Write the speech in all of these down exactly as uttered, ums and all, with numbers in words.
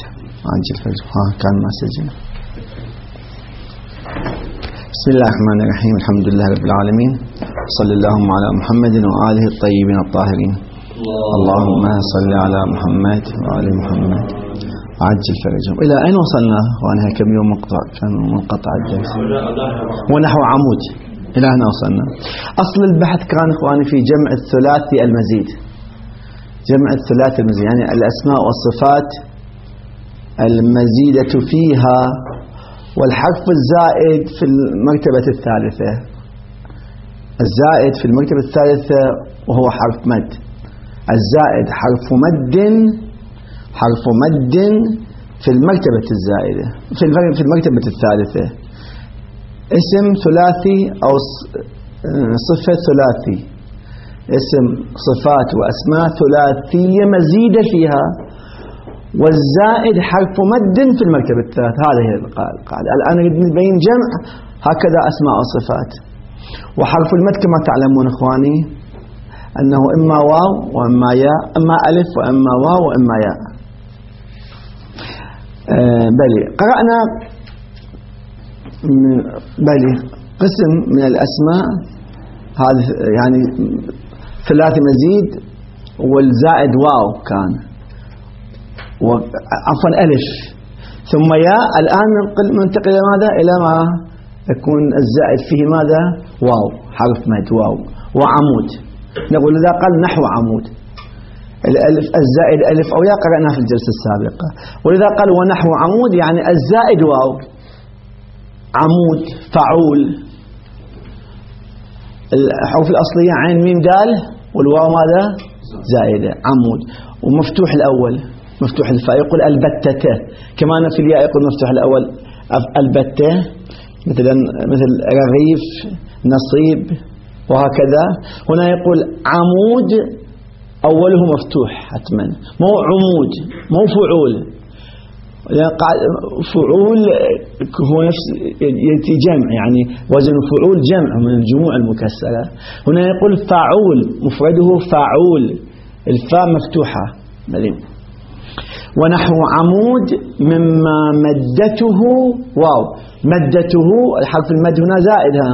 عجل فرجهم. ها كان ما سجل. بسم الله الرحمن الرحيم. الحمد لله رب العالمين، صلى اللهم على محمد وآله الطيبين الطاهرين. اللهم صل على محمد وآل محمد عجل فرجهم. إلى أين وصلنا؟ وأنا كم يوم مقطع كان منقطع الدرس ونحو عمود. إلى هنا وصلنا. أصل البحث كان إخواني في جمع الثلاثي المزيد. جمع الثلاثي المزيد يعني الأسماء والصفات المزيدة فيها، والحرف الزائد في المرتبة الثالثة. الزائد في المرتبة الثالثة وهو حرف مد. الزائد حرف مد، حرف مد في المرتبة الزائدة في المرتبة الثالثة. اسم ثلاثي أو صفة ثلاثي، اسم صفات وأسماء ثلاثية مزيدة فيها، والزائد حرف مد في المرتبة الثالثة. هذه هي القاعدة. الآن نريد نبين جمع هكذا أسماء وصفات. وحرف المد كما تعلمون إخواني أنه إما واو وإما ياء، إما ألف وإما واو وإما ياء. آه بلي قرأنا بلي قسم من الأسماء هذه يعني ثلاث مزيد والزائد واو كان، عفوا ألف ثم ياء. الآن ننتقل إلى ماذا؟ إلى ما يكون الزائد فيه ماذا؟ واو، حرف مد واو وعمود. نقول إذا قال نحو عمود الألف الزائد ألف أو ياء قرأناها في الجلسة السابقة. وإذا قال ونحو عمود يعني الزائد واو، عمود فعول. الحروف الأصلية عين ميم دال والواو ماذا؟ زائدة. عمود ومفتوح الأول مفتوح الفاء يقول البتة، كما في الياء يقول مفتوح الأول البتة، مثلا مثل رغيف نصيب وهكذا. هنا يقول عمود أوله مفتوح حتما، مو عمود مو فعول. فعول هو نفس يأتي جمع يعني وزن فعول جمع من الجموع المكسرة. هنا يقول فعول مفرده فعول، الفاء مفتوحة مليم. ونحو عمود مما مدته واو. مدته الحرف المد هنا زائدها،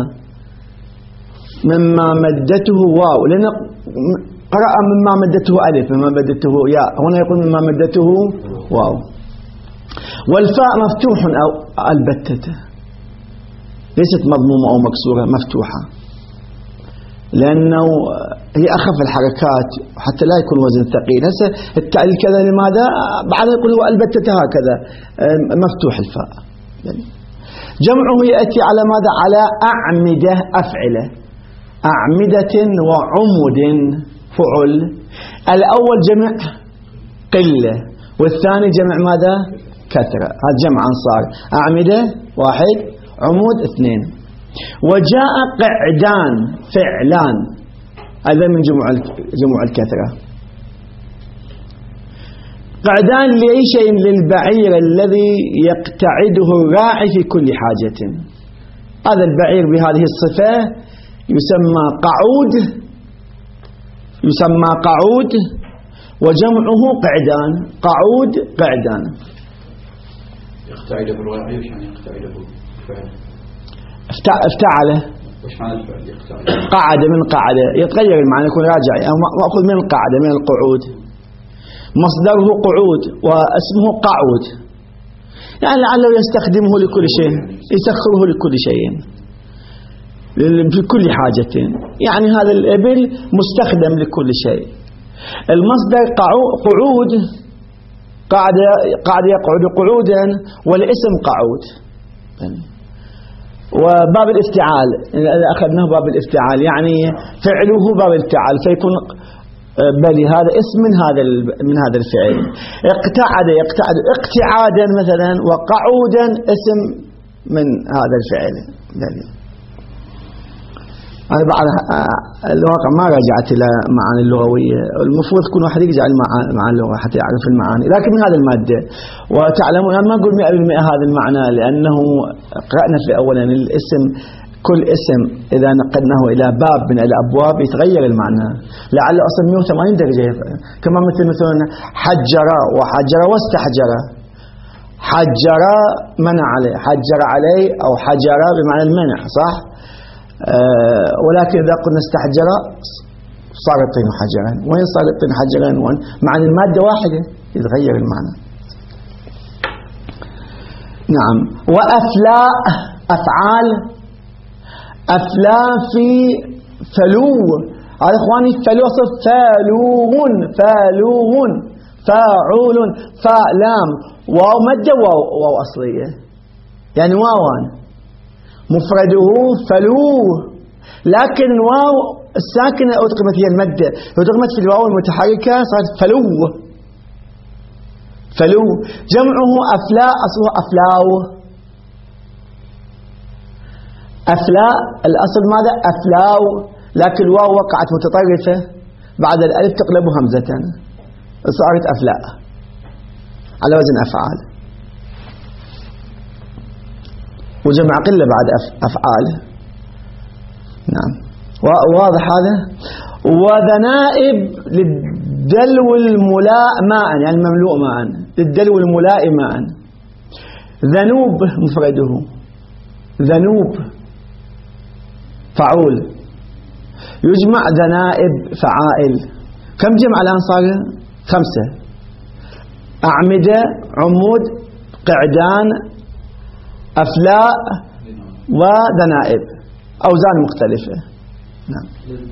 مما مدته واو، لأن قرأ مما مدته ألف مما مدته ياء، هنا يقول مما مدته واو. والفاء مفتوح أو البتة، ليست مضمومة أو مكسورة، مفتوحة، لأنه هي أخف الحركات حتى لا يكون وزن ثقيل. هسه التعليل كذا لماذا؟ بعد يقول هو البتة هكذا مفتوح الفاء. جمعه يأتي على ماذا؟ على أعمدة أفعلة، أعمدة وعمد فعل. الأول جمع قلة والثاني جمع ماذا؟ كثرة. هذا جمع أنصار. أعمدة واحد، عمود اثنين. وجاء قعدان فعلان، هذا من جموع جموع الكثرة. قعدان لأي شيء؟ للبعير الذي يقتعده الراعي في كل حاجة. هذا البعير بهذه الصفة يسمى قعود، يسمى قعود وجمعه قعدان. قعود قعدان. يقتعده الراعي يعني يقتعده فعل افتعله. وش معنى الفعل يقتعد؟ قعد من قعد يتغير المعنى يكون راجع، مأخذ من القعد من القعود. مصدره قعود واسمه قعود، يعني لعله يستخدمه لكل شيء، يسخره لكل شيء في كل حاجة. يعني هذا الإبل مستخدم لكل شيء. المصدر قعود، قاعد قاعد يقعد قعودا، والاسم قعود. وباب الافتعال إذا أخذناه باب الافتعال يعني فعله باب الافتعال، فيكون بل هذا اسم من هذا من هذا الفعل. اقتعد يقتعد اقتعادا مثلا، وقعودا اسم من هذا الفعل. بل أنا بعد الواقع ما رجعت إلى معاني اللغوية، المفروض كل واحد يرجع مع اللغة حتى يعرف المعاني، لكن من هذا المادة. وتعلمون أنا ما أقول مئة بالمئة هذا المعنى، لأنه قرأنا في أولا الاسم كل اسم إذا نقلناه إلى باب من الأبواب يتغير المعنى، لعل أصلا مئة وثمانين درجة. كما مثل مثلا حجر وحجر واستحجر، حجر منع عليه، حجر عليه أو حجر بمعنى المنع، صح؟ أه ولكن إذا قلنا استحجر صار الطين حجرا. وين صار الطين حجرا؟ وين؟ مع المادة واحدة يتغير المعنى. نعم. وأفلاء أفعال، أفلاء في فلو. هذا إخواني فلو أصل فالوغ، فالوغ، فاعول، فلام، واو مادة، واو, واو أصلية يعني واوان، مفرده فلو، لكن واو الساكنة أدغمت هي المادة، أدغمت في الواو المتحركة صارت فلو. فلو جمعه أفلاء، أصله أفلاو. أفلاء الأصل ماذا؟ أفلاو، لكن الواو وقعت متطرفة بعد الألف تقلب همزة صارت أفلاء على وزن أفعال، وجمع قلة بعد أفعال. نعم واضح هذا. وذنائب للدلو الملاء ماء، يعني المملوء ماء، للدلو الملاء ماء. ذنوب مفرده، ذنوب فعول، يجمع ذنائب فعائل. كم جمع الآن صار؟ خمسة: أعمدة، عمود، قعدان، أفلاء، وذنائب، أوزان مختلفة. نعم.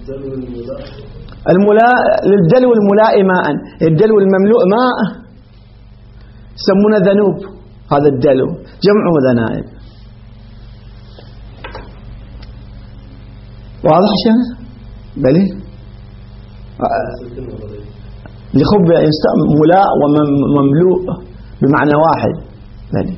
الملاء للدلو الملاء ماء، الدلو المملوء ماء يسمونه ذنوب، هذا الدلو جمعه ذنائب. واضح شيء؟ بلي لخب ملاء ومملوء بمعنى واحد. بلي.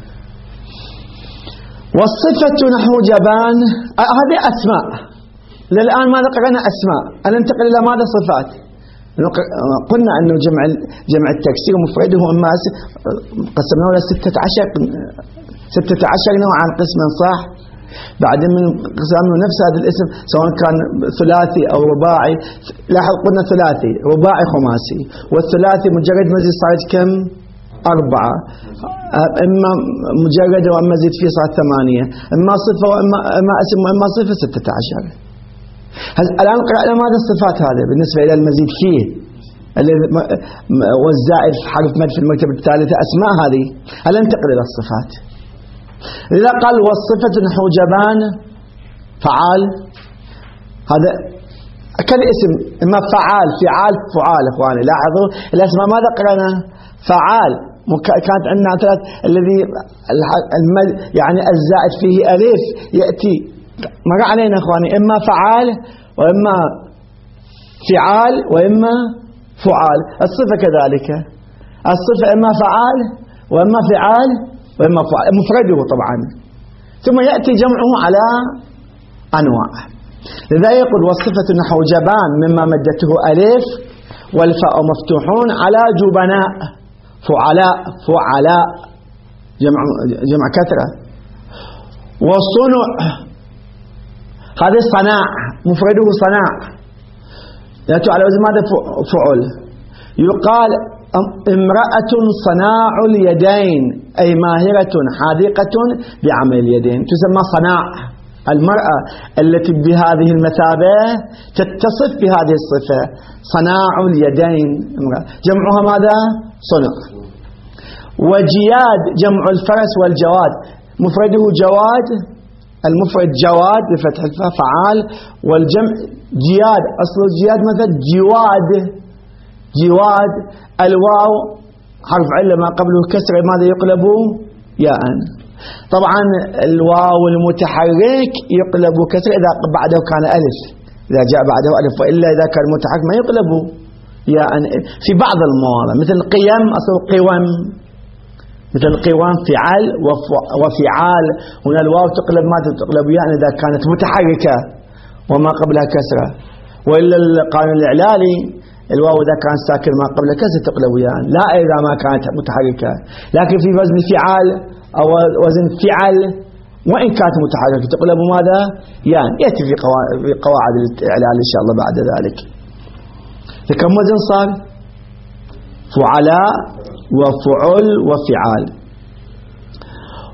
والصفة نحو جبان، هذه أسماء. للآن ما ذكرنا أسماء، أنا ننتقل إلى ماذا؟ صفات. قلنا أنه جمع جمع التكسير مفرده إما قسمناه إلى ستة عشر ستة عشر نوعا قسما، صح؟ بعدين من قسمنا نفس هذا الاسم سواء كان ثلاثي أو رباعي. لاحظ قلنا ثلاثي، رباعي، خماسي. والثلاثي مجرد مزيد صارت كم؟ أربعة. إما مجرد وإما زيد فيه صارت ثمانية. إما صفة وإما إما اسم وإما صفة ستة عشر. الآن قرأنا ماذا الصفات هذا بالنسبة إلى المزيد فيه والزائد حرف مد في المرتبة الثالثة أسماء هذه. هل ننتقل إلى الصفات؟ إذا قال والصفة نحو جبان فعال، هذا كالاسم إما فعال، فعال، فعال. إخواني لاحظوا الأسماء ماذا قرأنا؟ فعال كانت عندنا ثلاث، الذي يعني الزائد فيه ألف يأتي مر علينا إخواني، إما فعال وإما فعال وإما فعال. الصفة كذلك، الصفة إما فعال وإما فعال وإما فعال، مفرده طبعا، ثم يأتي جمعه على أنواع. لذا يقول والصفة نحو جبان مما مدته ألف والفاء مفتوحون على جبناء، فعلاء، فعلاء جمع جمع كثرة. والصنع هذا صناع، مفرده صناع، يأتي على وزن ماذا؟ فعل. يقال امرأة صناع اليدين، أي ماهرة حاذقة بعمل اليدين، تسمى صناع. المرأة التي بهذه المثابة تتصف بهذه الصفة، صناع اليدين، جمعها ماذا؟ صنع. وجياد جمع الفرس والجواد، مفرده جواد، المفرد جواد بفتح الفاء فعال، والجمع جياد، أصل الجياد مثلا جواد، جواد. الواو حرف علة ما قبله كسر، ماذا يقلب؟ ياء. طبعا الواو المتحرك يقلب كسر إذا بعده كان ألف، إذا جاء بعده ألف، وإلا إذا كان متحرك ما يقلب ياء في بعض المواضع، مثل قيم أصل قوام، مثل قوام فعال وفعال. هنا الواو تقلب ما تقلب ياء إذا كانت متحركة وما قبلها كسرة، وإلا القانون الإعلالي الواو إذا كان ساكن ما قبل كسر تقلب ياء، لا إذا ما كانت متحركة. لكن في وزن فعال أو وزن فعل وإن كانت متحركة تقلب ماذا؟ ياء. يأتي في قواعد الإعلال إن شاء الله بعد ذلك. فكم وزن صار؟ فعلاء وفعل وفعال.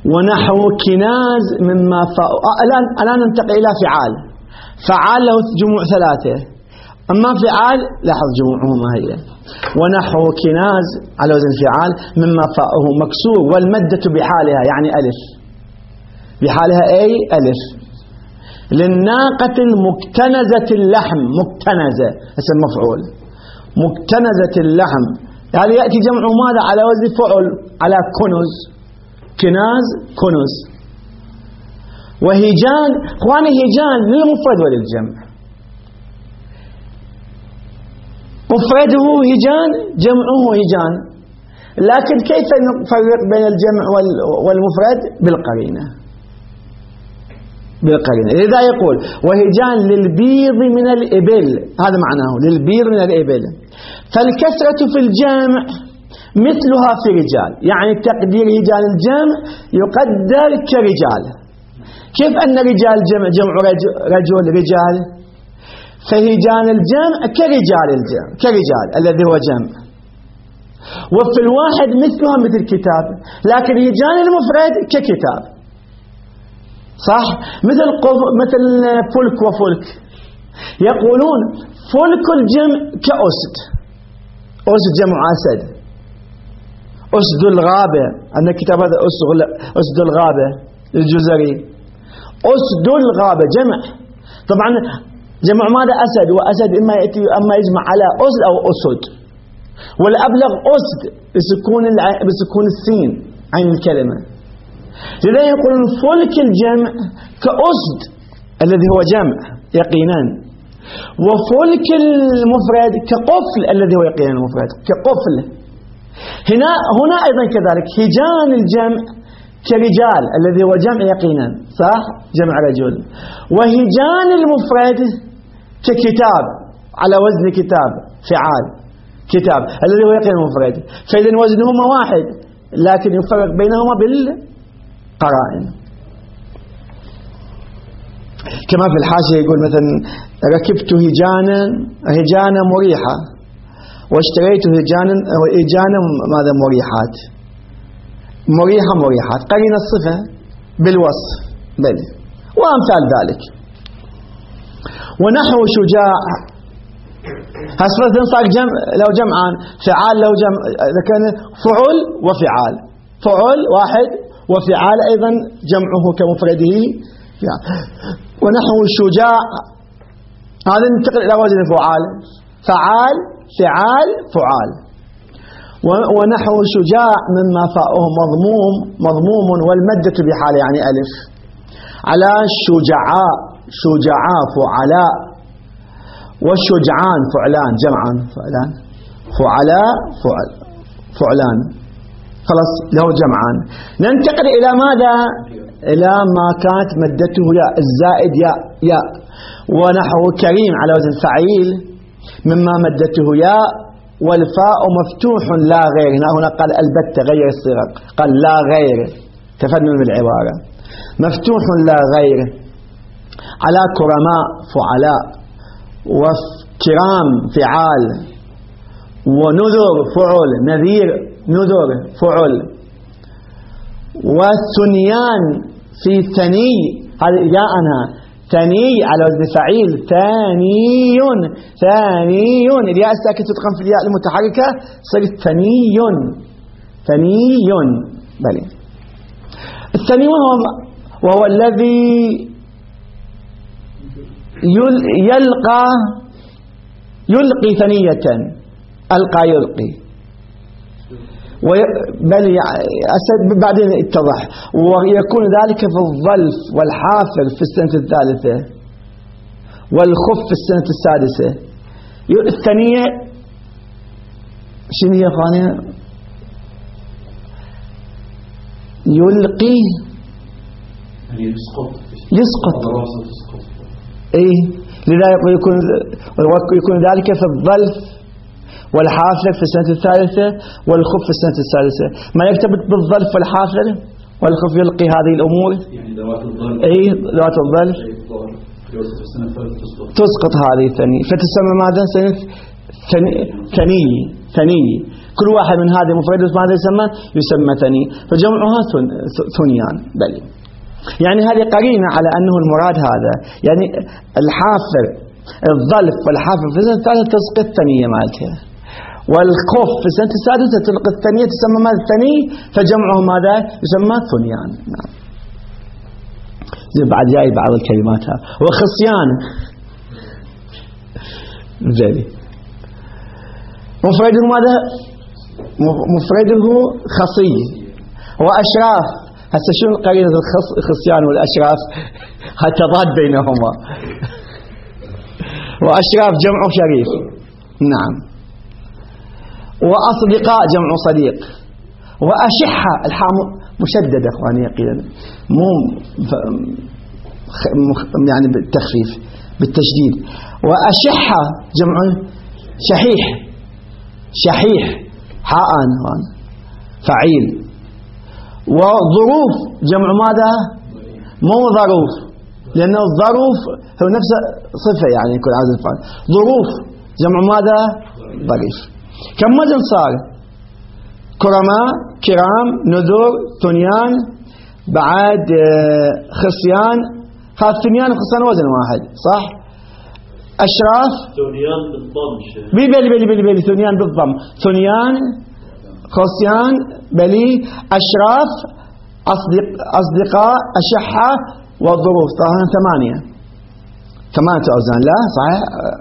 ونحو كناز مما فاء. الآن الآن ننتقل إلى فعال. فعال له جموع ثلاثة، أما فعال لاحظ جموعهما هي. ونحو كناز على وزن فعال مما فاءه مكسور والمدة بحالها يعني ألف، بحالها أي ألف. للناقة المكتنزة اللحم، مكتنزة اسم مفعول، مكتنزة اللحم يعني يأتي جمع ماذا على وزن فعل على كنز، كناز كنز. وهجان، اخواني هجان للمفرد وللجمع، مفرده هجان جمعه هجان، لكن كيف نفرق بين الجمع والمفرد؟ بالقرينة، بالقرينة. لذا يقول وهجان للبيض من الإبل، هذا معناه للبيض من الإبل. فالكسرة في الجمع مثلها في رجال، يعني تقدير هجان الجمع يقدر كرجال. كيف أن رجال جمع جمع رجل رجال، فهجان الجمع كرجال الجمع كرجال الذي هو جمع. وفي الواحد مثلها مثل كتاب، لكن هجان المفرد ككتاب، صح؟ مثل مثل فلك وفلك، يقولون فلك الجمع كأسد، أسد جمع أسد، أسد الغابة، أن الكتاب هذا أسد الغابة الجزري، أسد الغابة جمع. طبعا جمع ماذا؟ أسد، وأسد إما يأتي أما يجمع على أسد أو أسد، والأبلغ أسد بسكون بسكون السين عين الكلمة. لذا يقولون فلك الجمع كأسد الذي هو جمع يقينا، وفلك المفرد كقفل الذي هو يقينا المفرد كقفل. هنا هنا أيضا كذلك هجان الجمع كرجال الذي هو جمع يقينا، صح؟ جمع رجل. وهجان المفرد ككتاب على وزن كتاب فعال، كتاب الذي هو يقينا المفرد. فإذا وزنهما واحد لكن يفرق بينهما بالقرائن. كما في الحاشية يقول مثلا ركبت هجانا هجانا مريحة، واشتريت هجانا هجانا ماذا مريحات، مريحة مريحات قرين الصفة بالوصف بل وأمثال ذلك. ونحو شجاع، هسه صار جمع لو جمعان، فعال لو جمع، إذا كان فعل وفعال، فعل واحد وفعال أيضا جمعه كمفرده. ونحو شجاع هذا ننتقل إلى وزن فعال، فعال فعال فعال. ونحو شجاع مما فاءه مضموم مضموم والمدة بحال يعني ألف، على شجعاء شجعاء فعلاء، والشجعان فعلان جمعا فعلان، فعلاء فعل فعلان، خلاص له جمعان. ننتقل إلى ماذا؟ إلى ما كانت مدته ياء، الزائد ياء ياء. ونحو كريم على وزن فعيل مما مدته ياء والفاء مفتوح لا غير. هنا قال البتة غير الصيغة، قال لا غير، تفنن بالعبارة، مفتوح لا غير. على كرماء فعلاء، وكرام فعال، ونذر فعل، نذير نذر فعل. والثنيان في ثني، هذه جاءنا ثني على وزن فعيل، ثاني ثاني، الياء الساكنة تدغم في الياء المتحركة صارت ثني ثني بل. الثني وهو الذي يلقى يلقي ثنية، ألقى يلقي بل أسد بعدين اتضح. ويكون ذلك في الظلف والحافر في السنة الثالثة، والخف في السنة السادسة. الثانية شنو هي خانية؟ يلقي يسقط يسقط ايه. لذا يكون يكون ذلك في الظلف والحافر في السنة الثالثة، والخف في السنة السادسة. ما يكتبت بالظلف والحافر والخف يلقي هذه الأمور، يعني ذوات الظلف، أي ذوات الظلف تسقط هذه الثانية، فتسمى ماذا؟ سنة ثني ثني. كل واحد من هذه مفردة ماذا يسمى؟ يسمى ثني، فجمعها ثنيان. بل يعني هذه قرينة على أنه المراد هذا، يعني الحافر الظلف والحافر في السنة الثالثة تسقط الثنية مالتها، والخف في السنة السادسة تلقى الثنية تسمى ماذا؟ الثني، فجمعه ماذا؟ يسمى ثنيان. نعم. بعد جاي بعض الكلمات ها. وخصيان زين مفرده ماذا؟ مفرده خصي. وأشراف، هسه شنو قرينة الخصيان والأشراف؟ هتضاد بينهما. وأشراف جمع شريف. نعم. وأصدقاء جمع صديق. وأشحة، الحاء مشددة اخواني يقينا، مو يعني بالتخفيف بالتشديد. وأشحة جمع شحيح، شحيح حاء فعيل. وظروف جمع ماذا؟ مو ظروف، لأنه الظروف هو نفس صفة يعني يكون عازل فعل. ظروف جمع ماذا؟ ظريف. كم وزن صار؟ كرماء، كرام، نذور، ثنيان، بعد خصيان. هذا ثنيان وخصيان وزن واحد صح؟ أشراف ثنيان بالضم. بلي بلي بلي بلي ثنيان بالضم. ثنيان، خصيان، بلي، أشراف، أصدق أصدقاء، أشحة، والظروف. طبعا ثمانية ثمانية أوزان. لا صحيح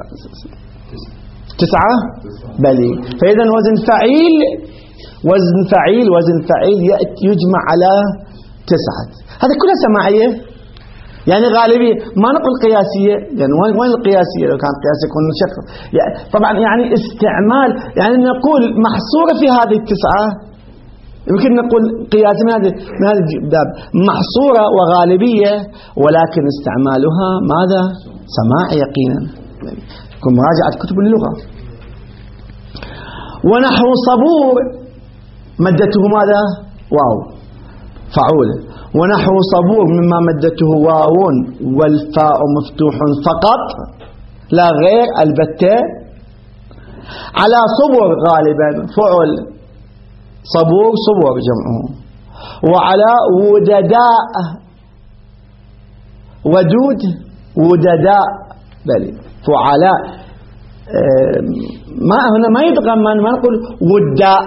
تسعة بلي. فإذا وزن فعيل وزن فعيل وزن فعيل يجمع على تسعة. هذا كلها سماعية يعني غالبية، ما نقول قياسية، يعني وين القياسية؟ لو كان قياسية يكون شخص يعني طبعا يعني استعمال، يعني نقول محصورة في هذه التسعة، يمكن نقول قياس من هذه من هذا الباب محصورة وغالبية، ولكن استعمالها ماذا؟ سماع يقينا. يكون مراجعة كتب اللغة. ونحو صبور مدته ماذا؟ واو فعول. ونحو صبور مما مدته واو والفاء مفتوح فقط لا غير البتة. على صبر غالبا فعل صبور صبور جمعه. وعلى ودداء ودود ودداء بل فعلاء ما هنا ما يتضمن، ما نقول وداء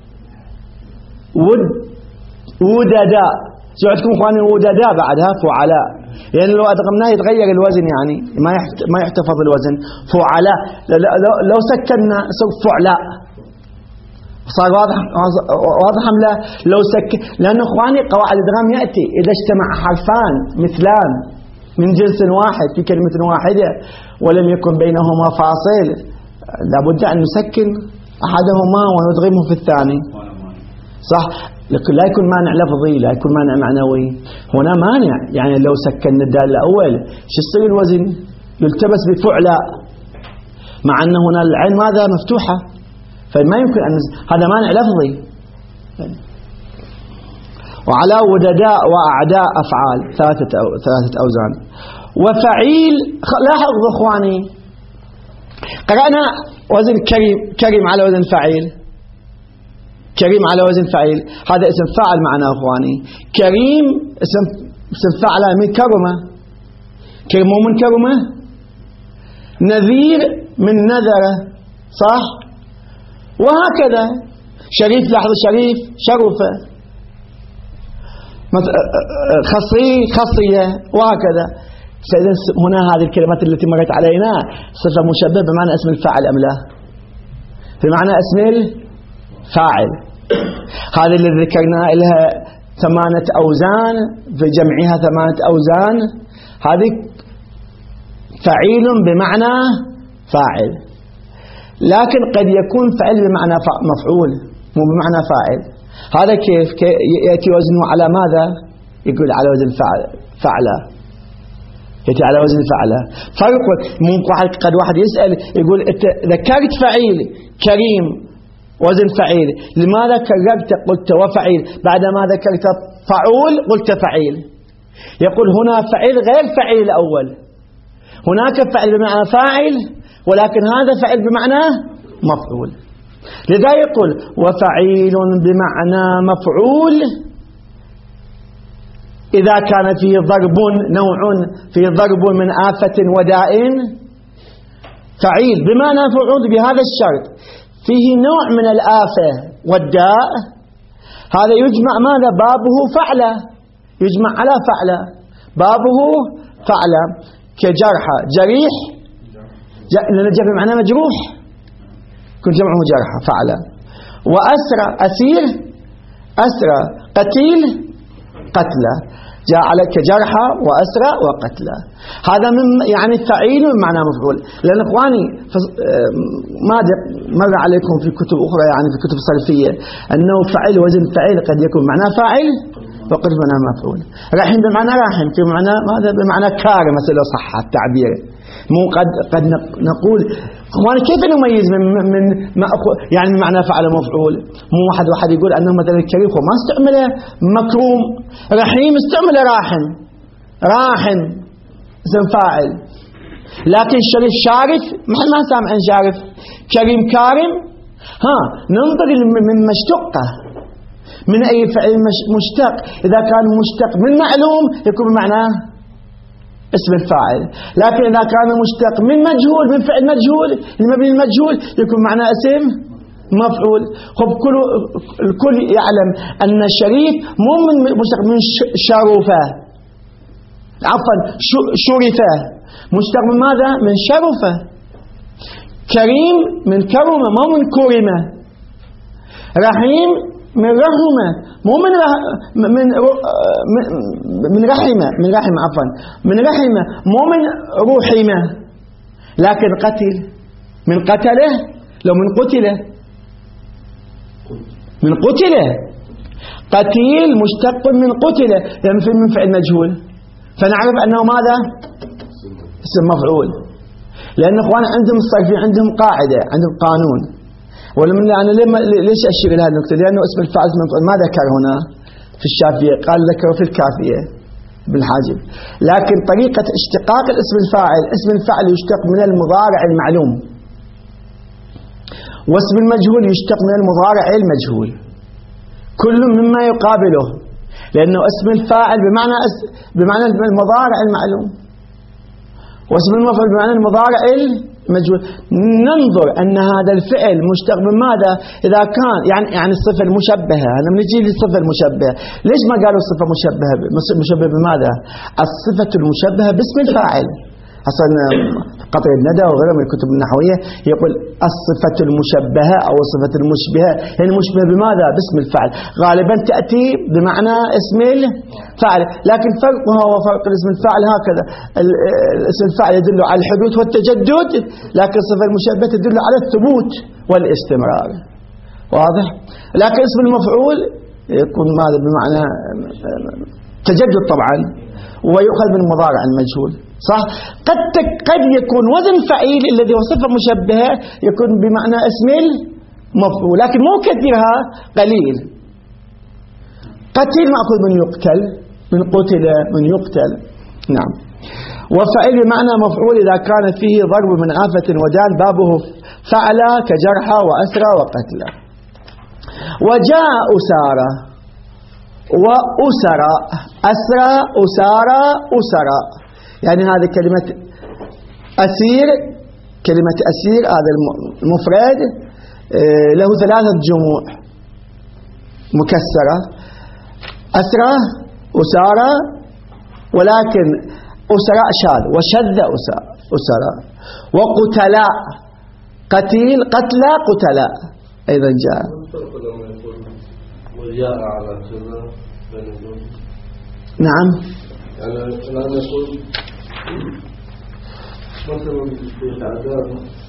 ود ودداء. شو عندكم اخواني ودداء بعدها فعلاء، يعني لو ادغمناه يتغير الوزن، يعني ما ما يحتفظ الوزن. فعلاء لو, لو سكننا فعلاء صار واضح واضح ام لا؟ لو سك لانه اخواني قواعد الادغام ياتي اذا اجتمع حرفان مثلان من جنس واحد في كلمة واحدة ولم يكن بينهما فاصل لابد أن نسكن أحدهما وندغمه في الثاني صح؟ لكن لا يكون مانع لفظي، لا يكون مانع معنوي. هنا مانع، يعني لو سكن الدال الأول شو يصير الوزن؟ يلتبس بفعلاء، مع أن هنا العين ماذا مفتوحة، فما يمكن أن هذا مانع لفظي. وعلى ودداء وأعداء أفعال ثلاثة أو ثلاثة أوزان. وفعيل لاحظ إخواني قرأنا وزن كريم، كريم على وزن فعيل، كريم على وزن فعيل، هذا اسم فاعل معنا إخواني. كريم اسم اسم فاعل من كرمة، كريم من كرمة. نذير من نذرة صح؟ وهكذا. شريف لاحظ شريف شرفة. خصي خصية وهكذا. هنا هذه الكلمات التي مرت علينا صفة مشبهة بمعنى اسم الفاعل أم لا؟ بمعنى اسم الفاعل. هذه اللي ذكرنا لها ثمانية أوزان، في جمعها ثمانية أوزان، هذه فعيل بمعنى فاعل، لكن قد يكون فعل بمعنى مفعول مو بمعنى فاعل. هذا كيف يأتي وزنه على ماذا؟ يقول على وزن فعل فعله، يأتي على وزن فعله. فرق ممكن قد واحد يسأل يقول أنت ذكرت فعيل كريم وزن فعيل، لماذا كررت قلت وفعيل بعدما ذكرت فعول قلت فعيل؟ يقول هنا فعيل غير فعيل الأول، هناك فعل بمعنى فاعل ولكن هذا فعل بمعنى مفعول. لذا يقول وفعيل بمعنى مفعول إذا كان فيه ضرب نوع فيه ضرب من آفة وداء. فعيل بمعنى مفعول بهذا الشرط فيه نوع من الآفة والداء، هذا يجمع ماذا؟ بابه فعلة، يجمع على فعلة، بابه فعلة. كجرح جريح، لأن الجرح بمعنى مجروح كل جمعه جرحة فعلة. وأسرى أسير، أسرى قتيل قتلة، جاء على كجرحة وأسرى وقتلة. هذا من يعني فعيل من معنى مفعول. لأن إخواني ما مر عليكم في كتب أخرى يعني في كتب صرفية أنه فعل وزن فعيل قد يكون معناه فاعل وقد معناه مفعول. رحم بمعنى راحم في معنى ماذا؟ بمعنى كارم مثلا صح التعبير. مو قد قد نقول إخواني كيف نميز من من يعني من معنى فعل مفعول؟ مو واحد واحد يقول أنه مثلا كريم ما استعمله مكروم، رحيم استعمله راحم، راحم اسم فاعل. لكن شريف شارف ما سامعين شارف، كريم كارم. ها ننظر من مشتقه من أي فعل مشتق. إذا كان مشتق من معلوم يكون بمعنى اسم الفاعل، لكن إذا كان مشتق من مجهول من فعل مجهول المبني المجهول يكون معنى اسم مفعول. خب كل الكل يعلم أن شريف مو من مشتق من شرفة، عفوا شرفة، مشتق من ماذا؟ من شرفة. كريم من كرمة مو من كرمة. رحيم من رحمة مو من رح من من رحمة من رحمة عفوا من رحمة مو من روحمة. لكن قتل من قتله لو من قتله من قتله. قتيل مشتق من قتله يعني من فعل مجهول، فنعرف أنه ماذا؟ اسم مفعول. لأن إخوان عندهم الصرفي عندهم قاعدة عندهم قانون، ولمن أنا ليش أشير إلى هذه النقطة؟ لأنه اسم الفاعل ما ذكر هنا في الشافعية، قال ذكره في الكافية بالحاجب. لكن طريقة اشتقاق الاسم الفاعل، اسم الفاعل يشتق من المضارع المعلوم، واسم المجهول يشتق من المضارع المجهول، كل مما يقابله. لأنه اسم الفاعل بمعنى بمعنى المضارع المعلوم، واسم المفعول بمعنى المضارع المجهول. ننظر أن هذا الفعل مشتق من ماذا؟ إذا كان يعني يعني الصفة المشبهة. أنا بنجي للصفة المشبهة، ليش ما قالوا الصفة مشبهة؟ مشبهة بماذا؟ الصفة المشبهة باسم الفاعل. أصلا قطع الندى وغيره من الكتب النحوية يقول الصفة المشبهة أو الصفة المشبهة، يعني مشبهة بماذا؟ باسم الفاعل. غالبا تأتي بمعنى اسم الفاعل، لكن فرقها وفرق الاسم الفاعل هكذا. الاسم الفاعل يدل على الحدوث والتجدد، لكن الصفة المشبهة تدل على الثبوت والاستمرار. واضح؟ لكن اسم المفعول يكون ماذا؟ بمعنى تجدد طبعا، ويؤخذ من المضارع المجهول. صح؟ قد قد يكون وزن فعيل الذي هو صفة مشبهة يكون بمعنى اسم المفعول، لكن مو كثيرها، قليل. قتيل مأخوذ من يقتل، من قتل، من يقتل. نعم. وفعيل بمعنى مفعول إذا كان فيه ضرب من آفة ودال بابه فعل كجرحى وأسرى وقتلى. وجاء أسارى وأسرى، أسرى أسارى أسرى، يعني هذه كلمة أسير، كلمة أسير هذا المفرد له ثلاثة جموع مكسرة، أسرى أسارى، ولكن أسراء شاذ وشذ أسرى. وقتلاء قتيل قتلى قتلاء أيضا جاء. وجاء على كذا بين نعم. يعني الآن نقول مثلا في الأعداد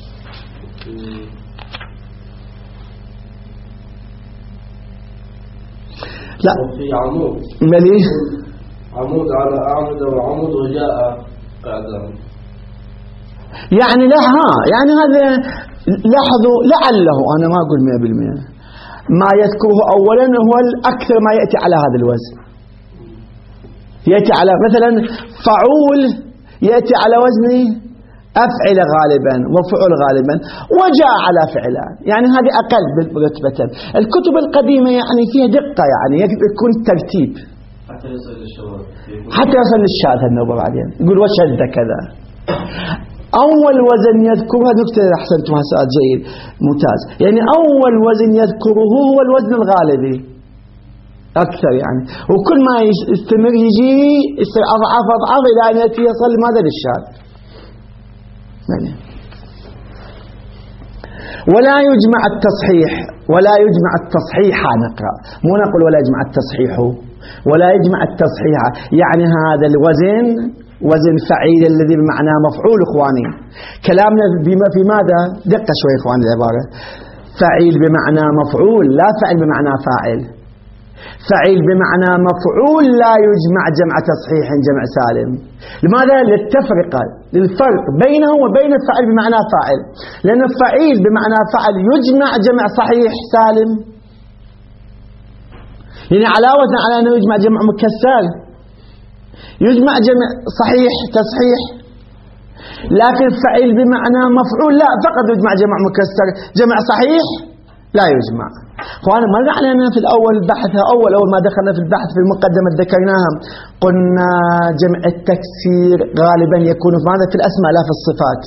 لا في عمود ملي عمود على أعمدة وعمود وجاء أعداد، يعني لا ها يعني هذا لاحظوا لعله أنا ما أقول مئة بالمئة ما يذكره أولا هو الأكثر ما يأتي على هذا الوزن. يأتي على مثلا فعول يأتي على وزن أفعل غالبا وفعل غالبا وجاء على فعلان، يعني هذه أقل رتبة. الكتب القديمة يعني فيها دقة، يعني يكون ترتيب حتى يصل للشواذ، حتى يصل للشاذ النوبة بعدين يقول وشد كذا. أول وزن يذكرها نكتة أحسنتم، سؤال جيد ممتاز. يعني أول وزن يذكره هو الوزن الغالبي أكثر يعني، وكل ما يستمر يجي يصير أضعاف أضعاف إلى أن يأتي يصل لماذا؟ للشاذ. يعني ولا يجمع التصحيح، ولا يجمع التصحيح نقرأ، مو نقول ولا يجمع التصحيح، ولا يجمع التصحيح يعني هذا الوزن وزن فعيل الذي بمعنى مفعول. إخواني كلامنا بما في ماذا؟ دقة شوي إخواني العبارة. فعيل بمعنى مفعول، لا فعل بمعنى فاعل. فعيل بمعنى مفعول لا يجمع جمع تصحيح جمع سالم. لماذا؟ للتفرقة، للفرق بينه وبين الفعل بمعنى فاعل، لأن الفعيل بمعنى فعل يجمع جمع صحيح سالم، يعني علاوة على أنه يجمع جمع مكسر يجمع جمع صحيح تصحيح. لكن فعيل بمعنى مفعول لا، فقط يجمع جمع مكسر، جمع صحيح لا يجمع. وانا ما قلنا في الاول البحث، اول اول ما دخلنا في البحث في المقدمه ذكرناها، قلنا جمع التكسير غالبا يكون في ماذا؟ في الاسماء لا في الصفات.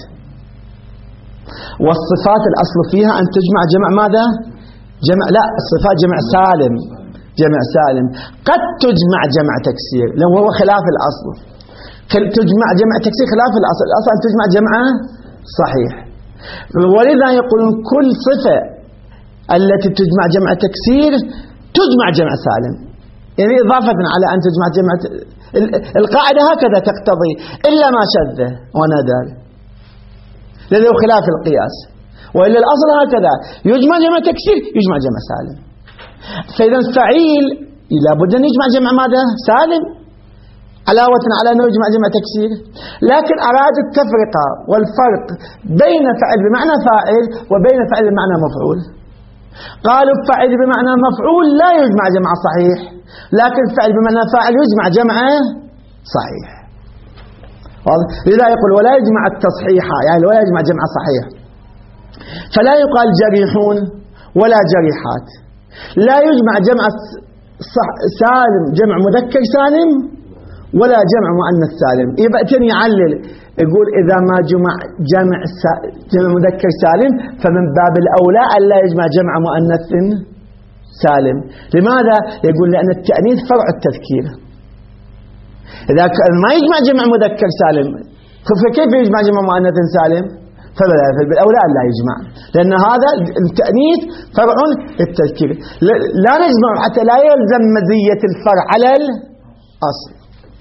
والصفات الاصل فيها ان تجمع جمع ماذا؟ جمع لا الصفات جمع سالم، جمع سالم. قد تجمع جمع تكسير لو هو خلاف الاصل، تجمع جمع تكسير خلاف الاصل، الاصل ان تجمع جمع صحيح. ولذا يقولون كل صفه التي تجمع جمع تكسير تجمع جمع سالم، يعني إضافة على أن تجمع جمع ت... القاعدة هكذا تقتضي إلا ما شذ ونادر، لذلك خلاف القياس. وإلا الأصل هكذا يجمع جمع تكسير يجمع جمع سالم. فإذا فعيل لابد أن يجمع جمع ماذا؟ سالم، علاوة على أنه يجمع جمع تكسير. لكن أرادوا التفرقة والفرق بين فعل بمعنى فاعل وبين فعل بمعنى مفعول. قالوا فعل بمعنى مفعول لا يجمع جمع صحيح، لكن فعل بمعنى فاعل يجمع جمع صحيح. لذا يقول ولا يجمع التصحيح، يعني ولا يجمع جمع صحيح. فلا يقال جريحون ولا جريحات، لا يجمع جمع سالم جمع مذكر سالم ولا جمع مؤنث سالم. يبقى يعلل يقول إذا ما جمع جمع جمع مذكر سالم فمن باب الأولى أن لا يجمع جمع مؤنث سالم. لماذا؟ يقول لأن التأنيث فرع التذكير. إذا ما يجمع جمع مذكر سالم فكيف يجمع جمع مؤنث سالم؟ فبالأولى أن لا يجمع، لأن هذا التأنيث فرع التذكير. لا نجمع حتى لا يلزم مزية الفرع على الأصل.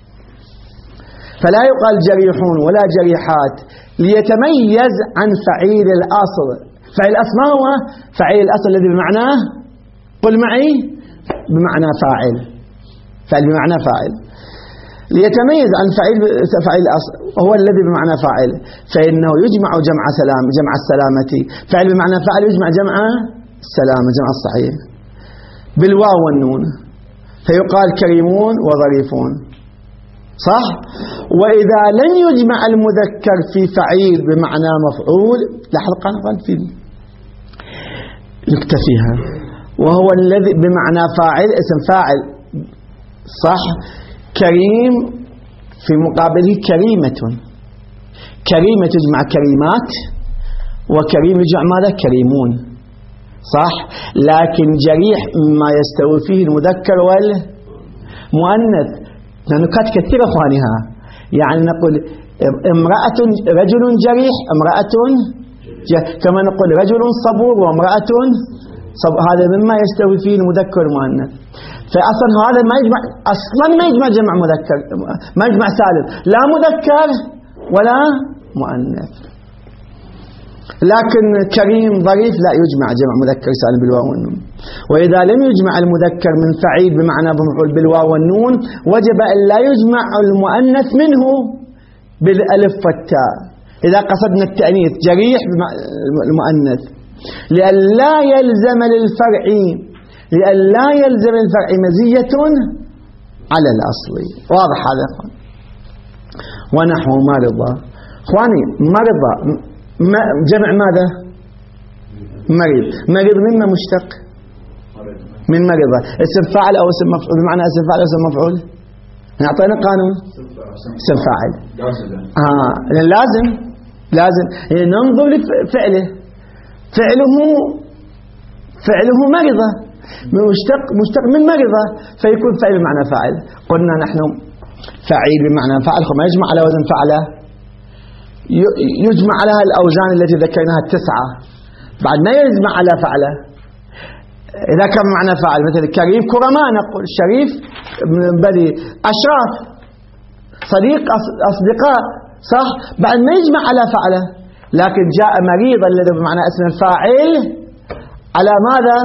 فلا يقال جريحون ولا جريحات ليتميز عن فعيل الأصل. فعيل الأصل ما هو؟ فعيل الأصل الذي بمعناه قل معي بمعنى فاعل، فعل بمعنى فاعل. ليتميز عن فعيل فعيل الأصل هو الذي بمعنى فاعل، فإنه يجمع جمع سلام جمع السلامة. فعل بمعنى فاعل يجمع جمع السلامة جمع الصحيح بالواو والنون، فيقال كريمون وظريفون، صح؟ وإذا لم يجمع المذكر في فعيل بمعنى مفعول، لاحظ قال في نكتفيها، وهو الذي بمعنى فاعل اسم فاعل، صح؟ كريم في مقابله كريمة، كريمة تجمع كريمات، وكريم يجمع ماذا؟ كريمون، صح؟ لكن جريح ما يستوي فيه المذكر والمؤنث. نكات كثيرة اخوانها، يعني نقول امرأة رجل جريح، امرأة جريح. كما نقول رجل صبور وامرأة صبور، هذا مما يستوي فيه المذكر والمؤنث. فأصلا هذا ما يجمع، أصلا ما يجمع جمع مذكر، ما يجمع سالم، لا مذكر ولا مؤنث. لكن كريم ظريف لا يجمع جمع مذكر سالم بالواو والنون. وإذا لم يجمع المذكر من فعيل بمعنى مفعول بالواو والنون وجب أن لا يجمع المؤنث منه بالألف والتاء إذا قصدنا التأنيث جريح المؤنث، لأن لا يلزم للفرع لأن لا يلزم الفرع مزية على الأصل. واضح هذا؟ ونحو ما رضى إخواني مرضى جمع ماذا؟ مريض. مريض مما مشتق؟ من مرضى. اسم فاعل أو اسم مفعول؟ بمعنى اسم فاعل أو اسم مفعول؟ نعطينا قانون اسم فاعل. آه لازم لازم يعني ننظر لفعله. فعله فعله مرضى، مشتق مشتق من مرضى، فيكون فعل بمعنى فاعل. قلنا نحن فعيل بمعنى فاعل، ما يجمع على وزن فعله، يجمع على الأوزان التي ذكرناها التسعة، بعد ما يجمع على فعله. إذا كان بمعنى فاعل مثل كريم كرماء، نقول شريف بدي أشراف صديق أصدقاء، صح؟ بعد ما يجمع على فعله. لكن جاء مريض الذي بمعنى اسم الفاعل على ماذا؟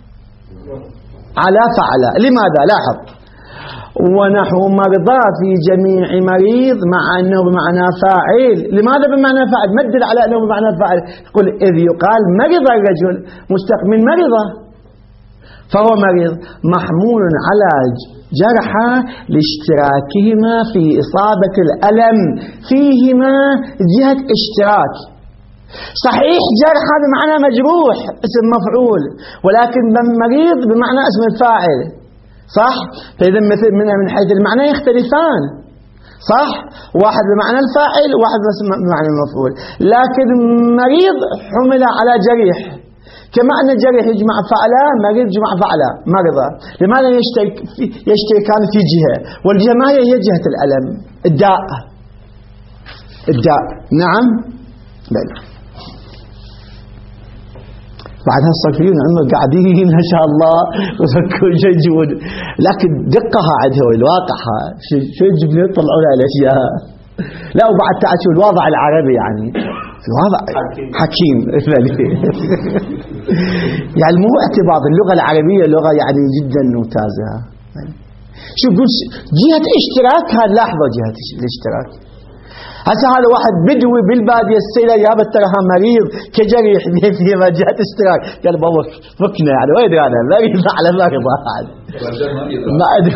على فعل. لماذا؟ لاحظ، ونحو مرضى في جميع مريض مع أنه بمعنى فاعل. لماذا بمعنى فاعل؟ مدل على أنه بمعنى فاعل. يقول إذ يقال مرض الرجل مشتق من مرضى، فهو مريض محمول على جرحى لاشتراكهما في إصابة الألم فيهما جهة اشتراك. صحيح جرحى بمعنى مجروح اسم مفعول، ولكن مريض بمعنى اسم الفاعل، صح؟ فإذا مثل من حيث المعنى يختلفان، صح؟ واحد بمعنى الفاعل وواحد بمعنى المفعول. لكن مريض حمل على جريح، كما أن الجريح يجمع فعلا، مريض يجمع فعلا مرضى. لماذا يشترك في يشتركان في جهة، والجهة ما هي؟ هي جهة الألم، الداء الداء نعم. بل بعد هالصرفيون عندنا قاعدين ما شاء الله وكل شيء يجون، لكن دقها عندها والواقعها شو يجيب لي يطلعوا لها الأشياء. لا وبعد تعال الوضع العربي يعني الوضع حكيم يعني مو اعتباط اللغة العربية لغة يعني جدا ممتازة. شو قول جهة اشتراك، هذا لاحظوا جهة الاشتراك. هسه هذا واحد بدوي بالبادية السيلة يابت تراها مريض كجريح فيما جهة اشتراك، قال بابا فكنا يعني وين هذا مريض على مريض هذا ما أدري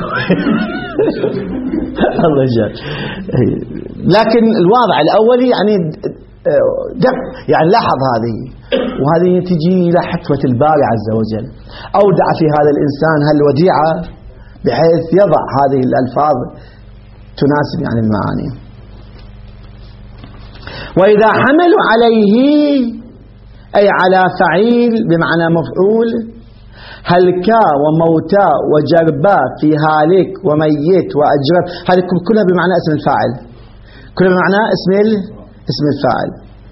الله يجزاك. لكن الواضع الأولي يعني دق يعني لاحظ هذه، وهذه تجي إلى حكمة الباري عز وجل، أودع في هذا الإنسان هالوديعة بحيث يضع هذه الألفاظ تناسب يعني المعاني. وإذا حملوا عليه أي على فعيل بمعنى مفعول، هلكا وموتا وجربا في هالك وميت وأجرب، هذه كلها بمعنى اسم الفاعل، كلها بمعنى اسم اسم الفاعل.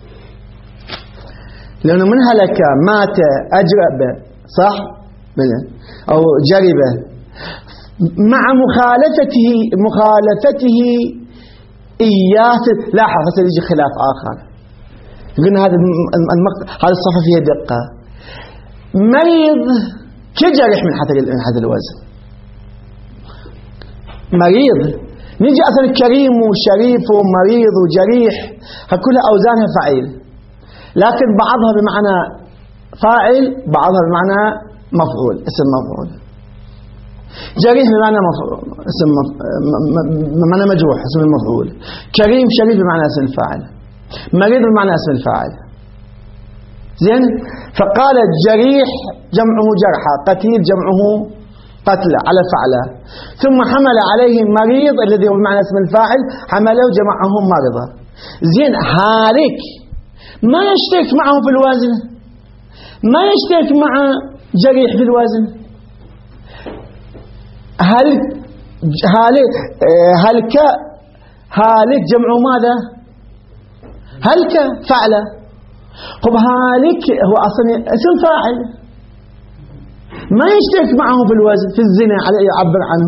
لأنه من هلك مات أجرب، صح؟ أو جرب، مع مخالفته مخالفته إياس. لاحظ هسه يجي خلاف آخر، قلنا هذا هذا الصفحة فيها دقة. مريض كجرح من حيث من حيث الوزن، مريض. نيجي أصلا كريم وشريف ومريض وجريح كلها أوزانها فعيل، لكن بعضها بمعنى فاعل بعضها بمعنى مفعول اسم مفعول. جريح بمعنى مفعول اسم مف... بمعنى مجروح اسم المفعول. كريم شريف بمعنى اسم الفاعل. مريض بمعنى اسم الفاعل. زين. فقال جريح جمعه جرحى، قتيل جمعه قتل على فعله. ثم حمل عليه مريض الذي هو بمعنى اسم الفاعل، حمله جمعه مرضى. زين. هالك ما يشترك معه في الوزن، ما يشترك مع جريح في الوزن. هل هالك هلك هالك جمعه ماذا؟ هلك فعله. طب هالك هو اصلا اسم فاعل، ما يشترك معه في الوزن في الزنا على يعبر عنه.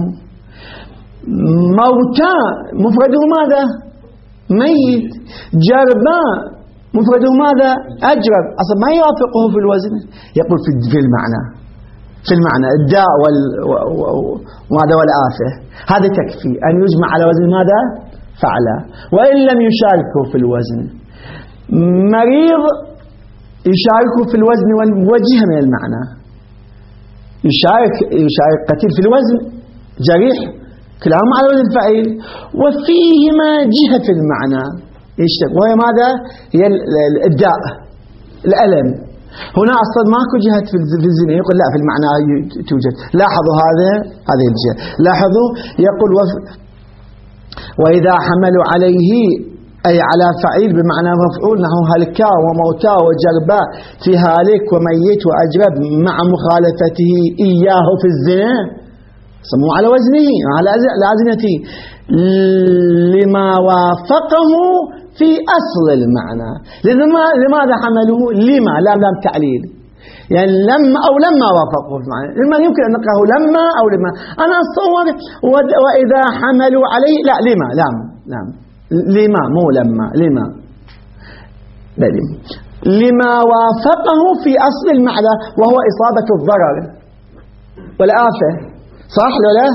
موتى مفرده ماذا؟ ميت. جربا مفرده ماذا؟ أجرب. أصلا ما يوافقه في الوزن، يقول في المعنى في المعنى الداء وماذا والآفة. هذا تكفي أن يجمع على وزن ماذا؟ فعلا، وإن لم يشاركه في الوزن. مريض يشاركه في الوزن والوجه من المعنى، يشارك يشارك قتيل في الوزن، جريح كلاهما على وزن فعيل، وفيهما جهة في المعنى. يشتكي، وهي ماذا؟ هي الداء، الألم. هنا أصلا ماكو جهة في الزنا، يقول لا في المعنى توجد. لاحظوا هذا هذه الجهة، لاحظوا يقول وف وإذا حملوا عليه أي على فعيل بمعنى مفعول، نحو هلكا وموتا وجربا، في هالك وميت وأجرب مع مخالفته إياه في الزنا، سموه على وزنه على لازمته لما وافقه في أصل المعنى. لماذا حملوه؟ لما لام لام تعليل، يعني لما أو لما وافقه في المعنى. لما يمكن أن نقرأه لما أو لما. أنا أتصور وإذا حملوا عليه، لا لما لام لام لما مو لما لما بل لما وافقه في أصل المعنى، وهو إصابة الضرر والآفة، صح ولا؟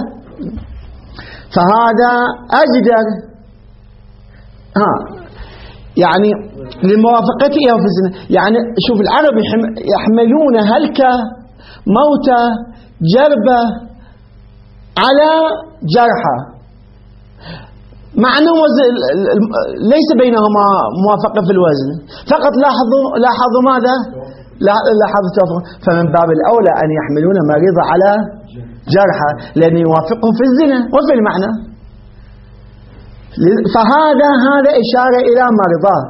فهذا أجدر ها يعني لموافقته في الزنا. يعني شوف العرب يحملون هلكة موتى جربة على جرحى، مع أنه ليس بينهما موافقة في الوزن، فقط لاحظوا لاحظوا ماذا؟ لاحظوا توافق. فمن باب الأولى أن يحملون مريضة على جرحى، لأن يوافقهم في الزنا وفي المعنى. فهذا هذا إشارة إلى مرضاه،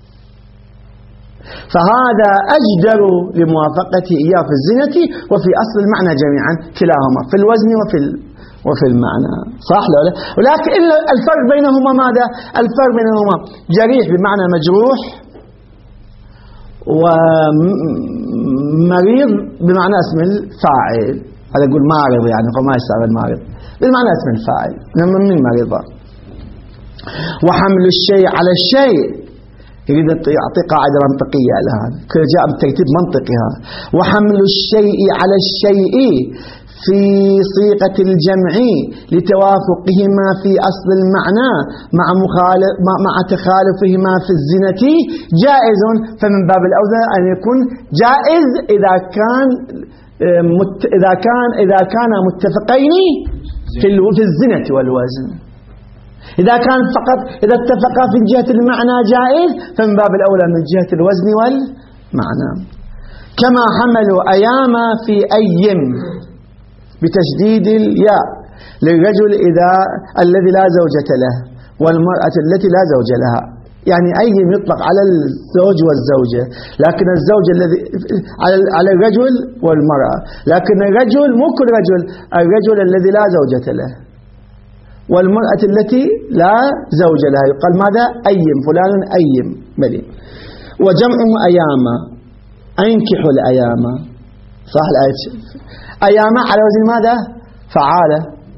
فهذا أجدر لموافقته إياه في الزنا وفي أصل المعنى جميعا، كلاهما في الوزن وفي وفي المعنى، صح لا لا؟ ولكن الفرق بينهما ماذا؟ الفرق بينهما جريح بمعنى مجروح، ومريض بمعنى اسم الفاعل. هذا يقول مارض، يعني فما يسمى المارض بالمعنى اسم الفاعل من مريضة. وحمل الشيء على الشيء، يريد يعطي قاعدة منطقية الآن، كل جاء بترتيب منطقي هذا. وحمل الشيء على الشيء في صيغة الجمع لتوافقهما في أصل المعنى مع مخالف مع تخالفهما في الزنة جائز. فمن باب الأولى أن يكون جائز إذا كان إذا كان إذا كان متفقين في في الزنة والوزن. إذا كان فقط إذا اتفقا في جهة المعنى جائز، فمن باب الأولى من جهة الوزن والمعنى. كما حملوا أيام في أيم بتشديد الياء للرجل إذا الذي لا زوجة له والمرأة التي لا زوج لها، يعني أيم يطلق على الزوج والزوجة، لكن الزوج الذي على على الرجل والمرأة، لكن الرجل مو كل رجل، الرجل الذي لا زوجة له والمرأة التي لا زوج لها يقال ماذا؟ أيم، فلان أيم بلي. وجمعه أياما، أنكحوا الأياما، صح الآية؟ أياما على وزن ماذا؟ فعالة.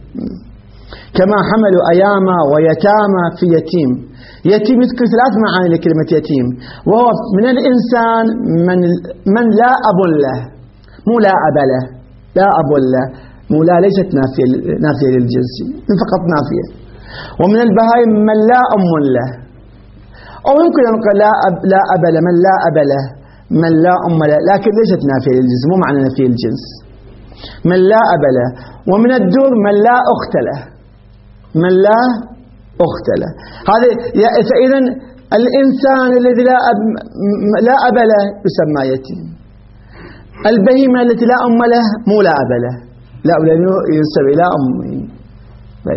كما حملوا أياما ويتاما في يتيم. يتيم يذكر ثلاث معاني لكلمة يتيم، وهو من الإنسان من من لا أب له، مو لا أب له، لا أب له، مو لا ليست نافية نافية للجنس، فقط نافية. ومن البهائم من لا أم له، أو يمكن أن نقول لا أب لا أب له، من لا أب له، من لا أم له، لكن ليست نافية للجنس، مو معنى نافية الجنس. من لا أب له. ومن الدور من لا أخت له، من لا أخت له. هذا فإذا الإنسان الذي لا أب لا أب له يسمى يتيم. البهيمة التي لا أم له مو لا أب له، لا لأنه ينسب إلى أمه. بل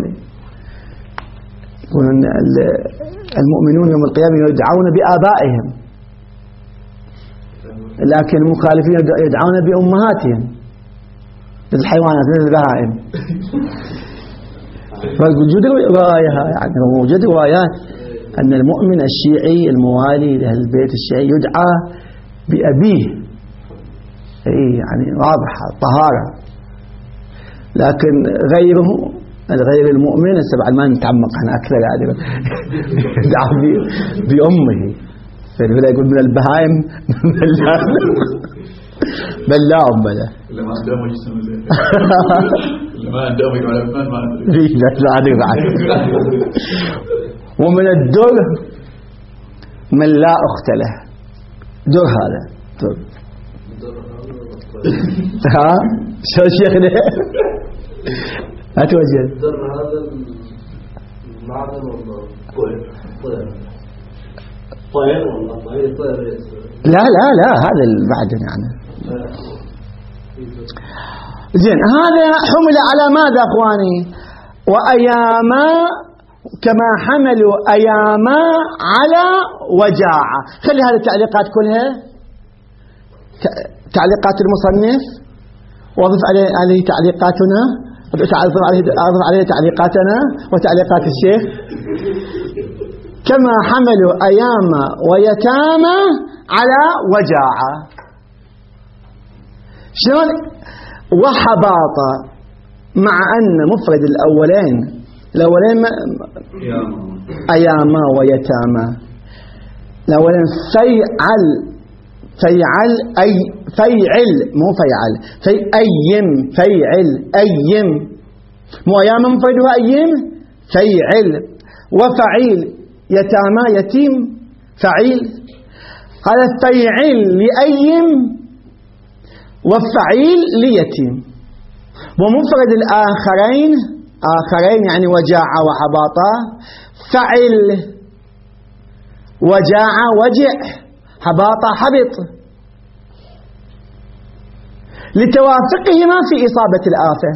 يقولون المؤمنون يوم القيامة يدعون بآبائهم، لكن المخالفين يدعون بأمهاتهم، مثل الحيوانات مثل البهائم. فوجود رواية يعني وجود روايات أن المؤمن الشيعي الموالي لأهل البيت الشيعي يدعى بأبيه، أي يعني واضحة طهارة. لكن غيره غير المؤمن السبع ما نتعمق احنا أكثر يعني يدعى بأمه. فلا يقول من البهائم بل لا أم له. لما أدام جسم لما أدام على الفن ما أدري. لا لا أدري بعد. ومن الدر من لا أخت له. در هذا در. ها شو شيخنا؟ أتوجه. در هذا المعدن والله. طير والله طير طير. لا لا لا هذا بعد يعني. زين هذا حمل على ماذا أخواني؟ وأياما كما حملوا أياما على وجاعة. خلي هذه التعليقات كلها تعليقات المصنف وأضف عليه تعليقاتنا أضف عليه أضف عليه تعليقاتنا وتعليقات الشيخ. كما حملوا أياما ويتامى على وجاعة. شلون؟ وحباطة، مع أن مفرد الأولين الأولين أياما ويتامى، الأولين فيعل فيعل أي فيعل مو فيعل في أيم فيعل أيم مو أياما مفردها أيم فيعل وفعيل يتامى يتيم فعيل. هذا فيعل لأيم وفعيل ليتيم. ومفرد الآخرين آخرين يعني وجاعة وحباطة فعل وجاعة وجع حباطة حبط لتوافقهما في إصابة الآفة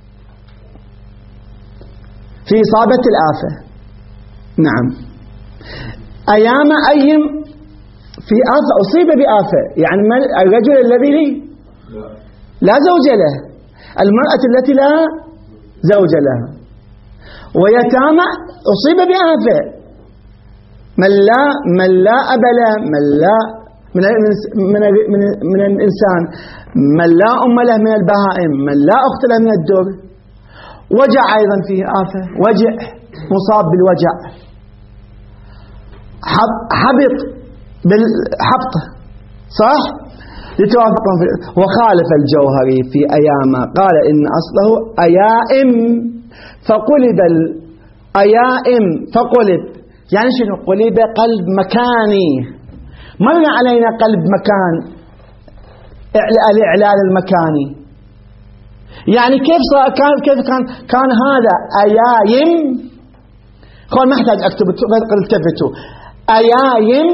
في إصابة الآفة. نعم أيام أيم في آفة أصيب بآفة يعني الرجل الذي لا زوج له، المرأة التي لا زوج لها، ويتامى أصيب بآفة من لا من لا أب له، من لا من من من, من الإنسان، من لا أم له من البهائم، من لا أخت له من الدر. وجع أيضا فيه آفة وجع مصاب بالوجع. حبط بالحبط صح لتوافقهم في. وخالف الجوهري في أياما قال إن أصله أيائم فقلب الأيائم فقلب يعني شنو؟ قلب قلب مكاني. مر علينا قلب مكان الإعلال المكاني يعني كيف صار كان كيف كان كان هذا أيايم. خل ما احتاج اكتب التفتوا أيايم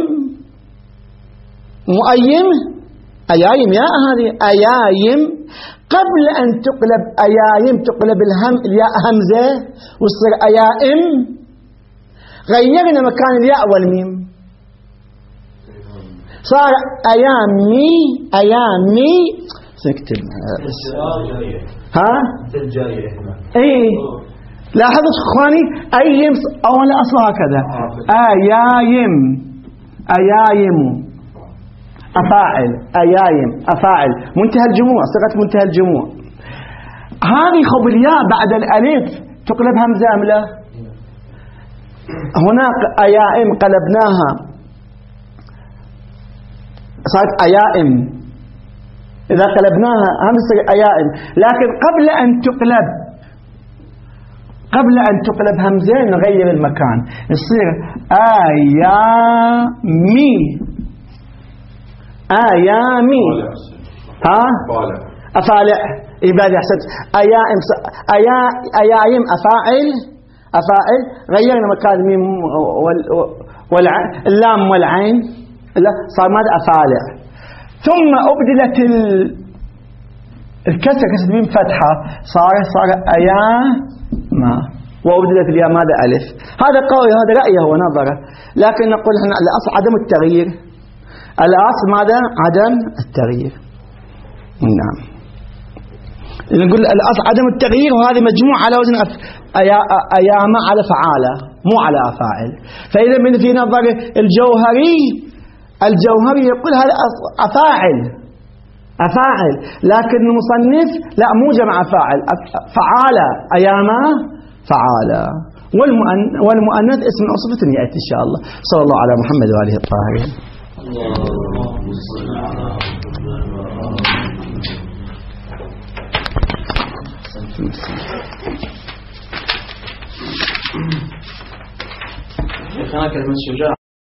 مؤيم أيايم يا هذه أيايم قبل أن تقلب أيايم تقلب الهم الياء همزة وتصير أيائم. غيرنا مكان الياء والميم صار أيامي أيامي سكتب ها ايه لاحظوا اخواني أيم اولا اصلها هكذا أيايم أيايم أفاعل أيايم أفاعل منتهى الجموع صيغة منتهى الجموع. هذه خب الياء بعد الألف تقلب همزة أم لا؟ هناك أيائم قلبناها صارت أيائم إذا قلبناها همزة أيائم. لكن قبل أن تقلب قبل أن تقلب همزة نغير المكان يصير أيامي أيامي ها أفالع إبادة أحسنت أيائم أيا أيائم أفاعل أفاعل. غيرنا مكان الميم والعين اللام والعين لا صار ماذا أفالع. ثم أبدلت الكسر كسر ميم فتحة صار صار أياما وأبدلت الياء ماذا ألف. هذا قول هذا رأيه ونظره. لكن نقول احنا الأصل عدم التغيير. الأصل ماذا؟ عدم التغيير. نعم نقول الأصل عدم التغيير. وهذه مجموعة على وزن أياما على فعالة مو على أفاعل. فإذا من في نظر الجوهري الجوهري يقول هذا أفاعل أفاعل. لكن المصنف لا مو جمع فاعل فعالة أياما فعالة. والمؤنث اسم أصفة يأتي إن شاء الله. صلى الله على محمد وآله الطاهرين. كان كلمة شجاع